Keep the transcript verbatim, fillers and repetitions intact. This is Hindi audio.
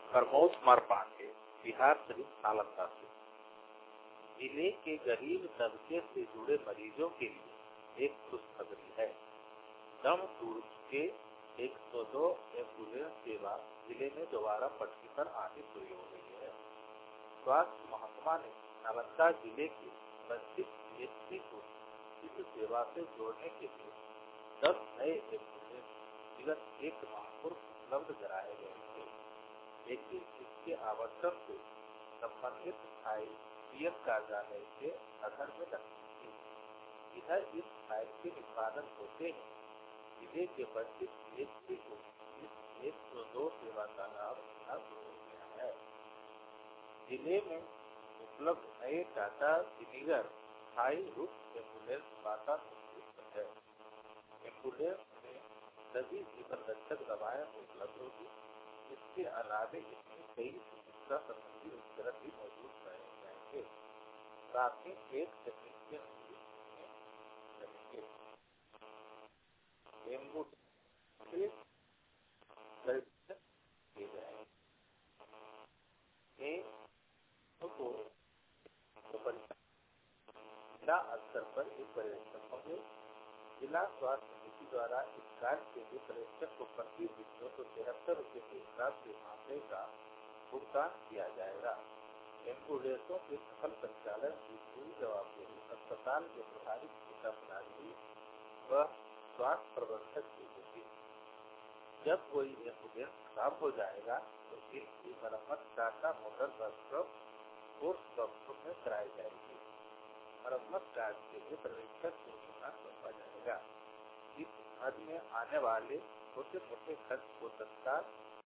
प्रमोद कुमार पांडे, बिहार शरीफ नालंदा से। जिले के गरीब तबके से जुड़े मरीजों के लिए एक खुशखबरी है। दम टूर के एक सौ दो एम्बुलेंस सेवा जिले में दोबारा पटरी पर आनी शुरू हो गई है। स्वास्थ्य महकमा ने नालंदा जिले के बत्तीस पीएचसी को इस सेवा से जोड़ने के लिए दस नए एम्बुलेंस विगत एक माह पूर्व उपलब्ध कराए गए थे, लेकिन इसके आवंटन से संबंधित फाइल पीएम कार्यालय के अधर में रखी थी। इधर इस फाइल के निष्पादन होते हैं जिले के बत्तीस पीएचसी को इस एक सौ दो सेवा का लाभ मिलना शुरू हो गया है। जिले में उपलब्ध नए Tata winger high roof ambulance वातानुकूलित है। एम्बुलेंस में सभी जीवन रक्षक दवाएं उपलब्ध होगी। इसके अलावे इसमें कई चिकित्सा संबंधी उपकरण भी मौजूद रहेंगे। साथ ही एक टेक्नीशियन भी रहेंगे। एम्बुलेंस किए जाएंगे को जिला स्तर पर एक पर्यवेक्षक होंगे। जिला स्वास्थ्य समिति द्वारा इस कार्य के लिए पर्यवेक्षक को प्रति दिन दो सौ तिहत्तर रूपए के हिसाब से मामले का भुगतान किया जाएगा। एम्बुलेंसों के सफल संचालन की पूरी जवाबदेही अस्पताल के प्रभारी चिकित्सा प्रणाली व स्वास्थ्य प्रबंधक की होगी। जब कोई एम्बुलेंस खराब हो जाएगा तो इसकी मरम्मत Tata motor workshop Force workshop में कराई जाएगी। मरम्मत कार्य के लिए पर्यवेक्षक को जिम्मा सौंपा जाएगा। इस मद में आने वाले छोटे मोटे खर्च को तत्काल